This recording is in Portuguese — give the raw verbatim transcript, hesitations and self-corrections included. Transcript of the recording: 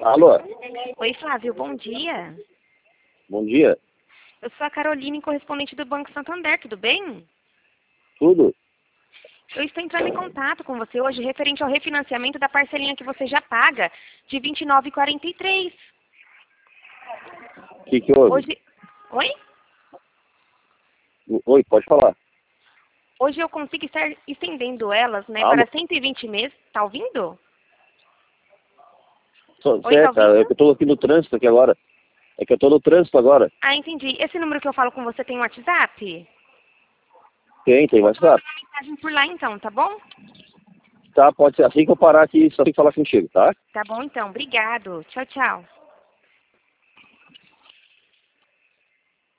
Alô? Oi, Flávio, bom dia. Bom dia. Eu sou a Caroline, correspondente do Banco Santander, tudo bem? Tudo? Eu estou entrando em contato com você hoje referente ao refinanciamento da parcelinha que você já paga, de vinte e nove reais e quarenta e três centavos. O que que houve? Hoje... Oi? Oi, pode falar. Hoje eu consigo estar estendendo elas, né, Alô? para cento e vinte meses. Tá ouvindo? Só- Oi, tá Certo, cara, é ouvindo? que eu tô aqui no trânsito aqui agora. É que eu tô no trânsito agora. Ah, entendi. Esse número que eu falo com você tem um WhatsApp? Tem, tem Vou te mandar WhatsApp. uma mensagem por lá então, tá bom? Tá, pode ser. Assim que eu parar aqui, só tem que falar contigo, tá? Tá bom então, obrigado. Tchau, tchau.